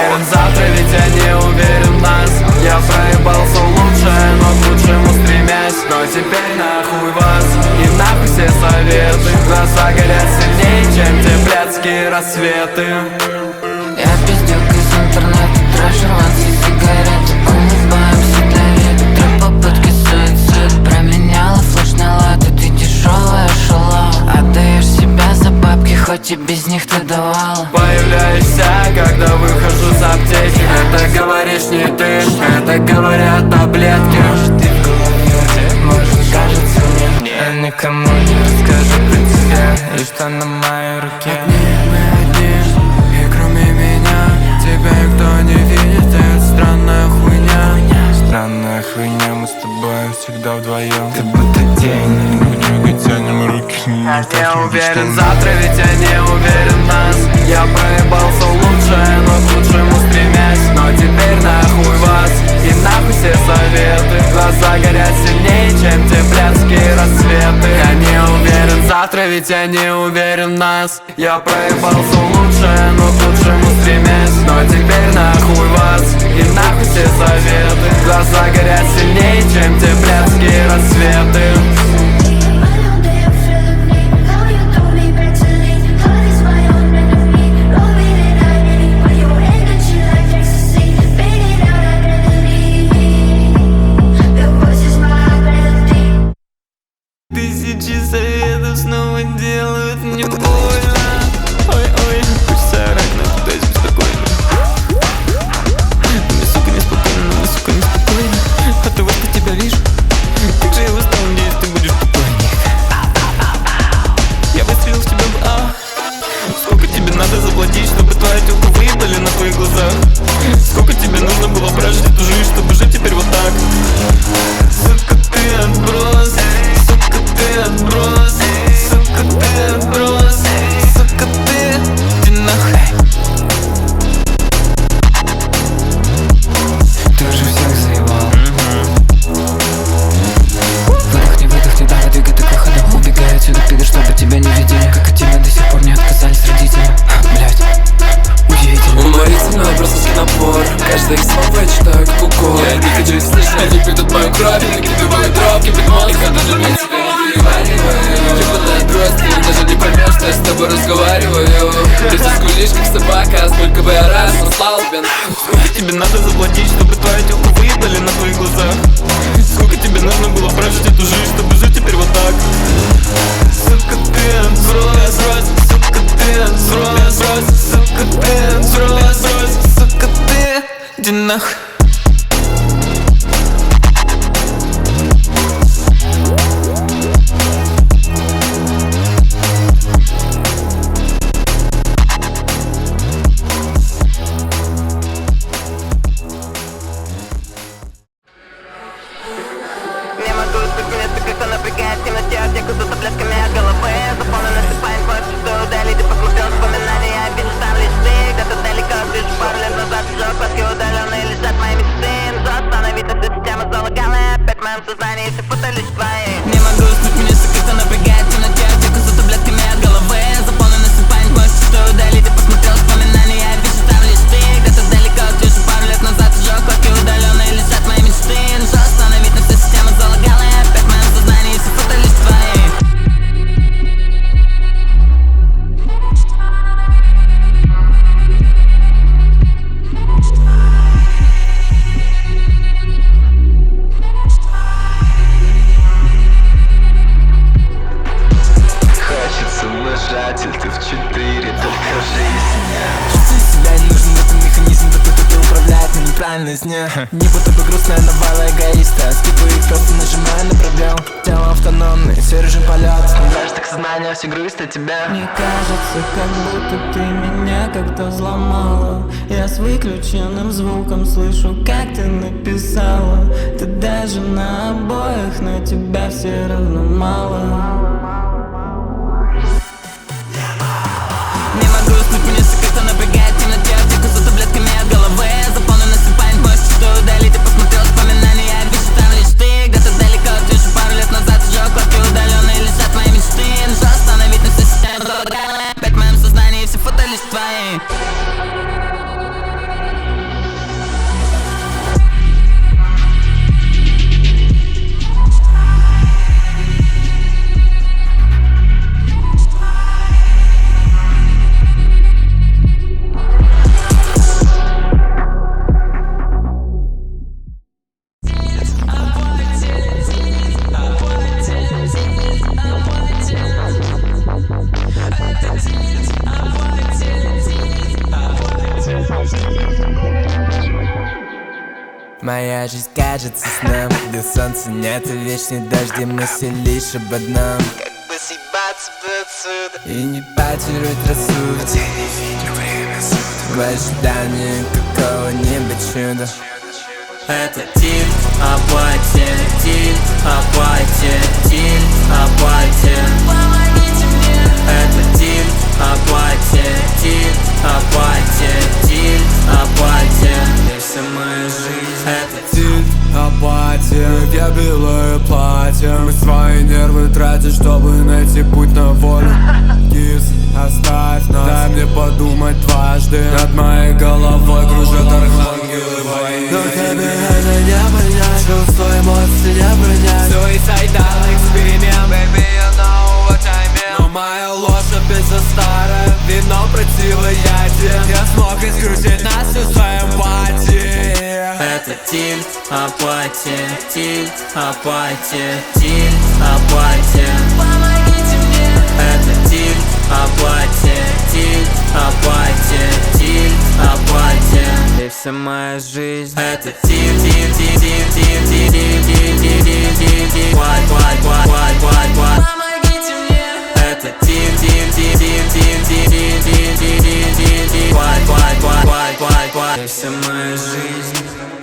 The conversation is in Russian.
уверен завтра, ведь я не уверен в нас. Я проебался в лучшее, но к лучшему стремясь. Но теперь нахуй вас и нахуй все советы. Глаза горят сильнее, чем те блядские рассветы. Я пиздюк из интернета, трэш, ирландские сигареты. Улыбаемся для вида, три попытки суицид. Променяла флеш на латы, ты дешевая шала. Отдаешь себя за бабки, хоть и без них ты давала. Появляешься, когда выхожу с аптеки. Это говоришь не ты, это говорят таблетки. Может, ты в голове, может, кажется мне. Я никому не расскажу про тебя и что на моей руке. И кроме меня тебя никто не видит. Это странная хуйня. Странная хуйня, мы с тобой всегда вдвоем. Ты будто тень, мы тянем руки. Я не уверен завтра, ведь я не уверен в нас. Я проебался в лучшее, но к лучшему стремясь. Но теперь нахуй вас и нахуй все советы. Глаза горят сильнее, чем те блядские рассветы. Я не уверен завтра, ведь я не уверен в нас. Я проебался в лучшее, но к лучшему стремясь. Но теперь нахуй вас и нахуй все советы. Глаза горят сильнее, чем те блядские рассветы. Тысячи советов снова делают мне больно. Ой-ой, хочется орать, но пытаюсь беспокойно. Мне, сука, неспокойно, мне, сука, неспокойно. От того, что тебя вижу, как же я устал, надеюсь, ты будешь спокойнее. Я выстрелил в тебя в Сколько тебе надо заплатить, чтобы твоя тёлка выебали на твоих глазах? Сколько тебе нужно было прожить эту жизнь, чтобы жить теперь вот так? Сука, ты отброс. Ты отброс, сука, ты отброс, сука, ты нахуй. Ты уже всех заебал. Выдохни, давай двигай ты к выходу. Убегай отсюда, пидор, чтобы тебя не видели. Как от тебя до сих пор не отказались родители. Блять, удивительно. Уморительно, бросился напор. Каждое их слово я читаю как укор. Я не хочу их слышать, они пьют мою кровь. И накидываю дробки, под мозг, я даже не тебя не перевариваю. Любовь отброс, ты даже не поймешь, что я с тобой разговариваю. Ты все скулишь, как собака, сколько бы я раз послал тебя. Сколько тебе надо заплатить, чтобы твою тёлку выебали на твоих глазах? Сколько тебе нужно было прожить эту жизнь, чтобы жить теперь вот так? Сука, ты отброс, сука, ты отброс, сука, ты отброс, сука, ты иди нахуй. Не могу уснуть, меня сука, напрягает в темноте. Аптеку за таблетками от головы. Заполнена сыпань, больше что удали. Ты посмотрел вспоминания, я вижу там лишь ты. Где-то далеко, вижу пару лет назад. Сжёг платки удаленные, лежат мои мечты. Но остановить эту систему залагала. Опять в моем сознании все путались твои. Не могу уснуть, меня сука, напрягает в темноте. Аптеку за таблетками от головы. Заполнена сыпань, больше что удали. Ты посмотрел вспоминания, я вижу там лишь ты. Где-то далеко, вижу пару лет назад. Сжёг платки удаленные, лежат мои мечты. Но остановить на всю систему залагала. Опять в моем сознании все путались твои. Хочется нажатель, ты в 4, только жизнь. Чувствую себя не нужен в этом механизм, который управляет на неправильность дня. Не будто бы грустная навала эгоиста. Скипаю просто нажимаю на пробел. Тело автономный, все режим полет. Знаешь, так сознание все грусть от тебя. Мне кажется, как будто ты меня как-то взломала. Я с выключенным звуком слышу, как ты написала. Ты даже на обоях, но тебя все равно мало. Не могу уснуть, меня сука, напрягает в темноте. Аптеку за таблетками от головы. Заполнена сыпань, больше что удали. Ты посмотрел вспоминания, я вижу там лишь ты. Где-то далеко, вижу пару лет назад. Сжёг платки удаленные, лежат мои мечты. Но остановить на всю систему залагала. Опять в моем сознании все фото лишь твои. Моя жизнь кажется сном, где солнца нет и вечные дожди, мысли лишь об одном: Как бы съебаться бы отсюда и не потерять рассудок. Я не видел время суток В ожидании какого-нибудь чуда. Это Тиль, апатия, Тиль, апатия, Тиль, апатия. Помогите мне. Это Тиль, апатия, Тиль, апатия, Тиль, апатия. И вся моя жизнь. Это Тиль, апатия, я белое платье. Мы свои нервы тратим, чтобы найти путь на волю. Кис, оставь нас, дай мне подумать дважды. Над моей головой кружат архангелы войны. Но тебе это не понять, чувства, эмоции не принять. Suicidal эксперимент, baby, you know what I mean. Но моя ложь опять за старое вино противоядие. Я смог искрутить нас всю свою эмпатию. Это Тиль, апатия, Тиль, апатия, Тиль, апатия. Помогите мне. Это Тиль, апатия, Тиль, апатия, Тиль, апатия. И вся моя жизнь. Это Тиль, Тиль, Тиль, Тиль, Тиль, Тиль, Тиль, Тиль, Тиль, Тиль, Тиль. Помогите мне. Это Тиль, Тиль, Тиль, Тиль, Тиль, Тиль, Тиль, Тиль, Тиль, Тиль, Тиль, Тиль. И вся моя жизнь.